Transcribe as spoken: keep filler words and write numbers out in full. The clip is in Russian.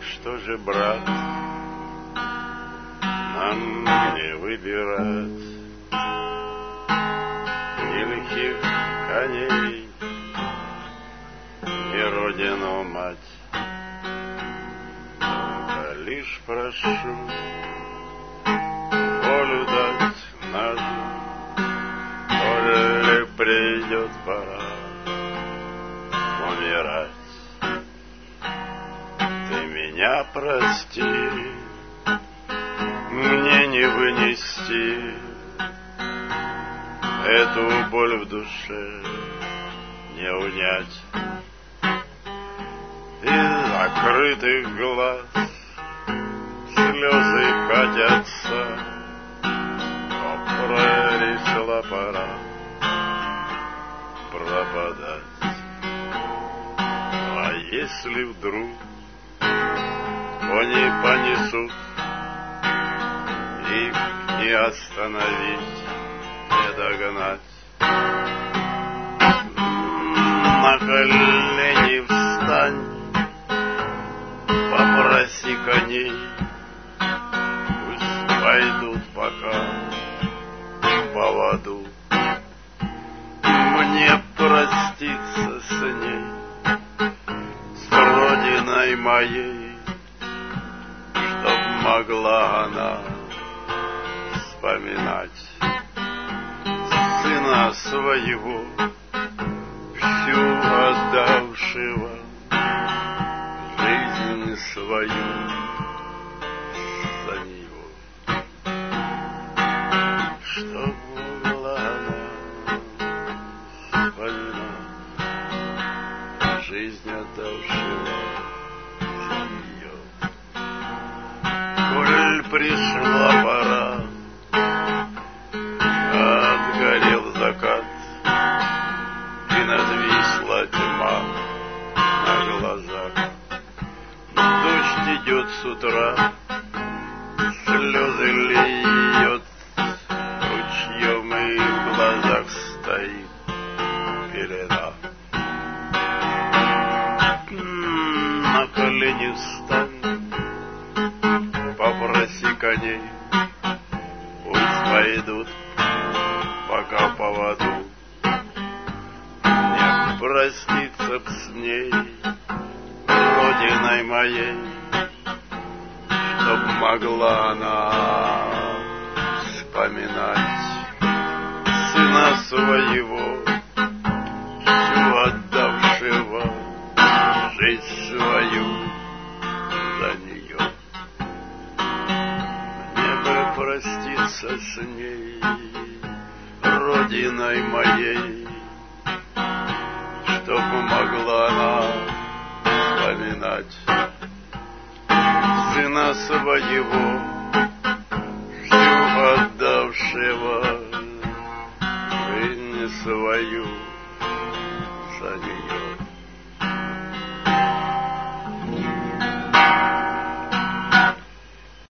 что же, брат, нам не выбирать ни лихих коней, ни родину мать. Только лишь прошу волю дать нашу, коли придет пора умирать. Ты меня прости, мне не вынести эту боль в душе, не унять. Из закрытых глаз слезы катятся, но пришла пора пропадать. А если вдруг кони понесут, их не остановить, не догнать. На колени встань, попроси коней, пусть пойдут пока в поводу. Мне проститься с ней, с родиной моей, чтоб могла она вспоминать сына своего, всю отдавшего жизнь свою за него, чтоб могла она вспоминать жизнь отдавшего за нее. Коль пришла пора, отгорел закат, и надвисла тьма на глазах. Дождь идет с утра, слезы льет ручьем, и в глазах стоит пелена. На колени встань, попроси коней, пусть пойдут пока в поводу. Не проститься б с ней, родиной моей, чтоб могла она вспоминать сына своего, всю отдавшего жизнь свою за нее. Мне бы проститься с ней, родиной моей, чтоб могла она вспоминать сына своего, всю отдавшего жизнь свою за нее.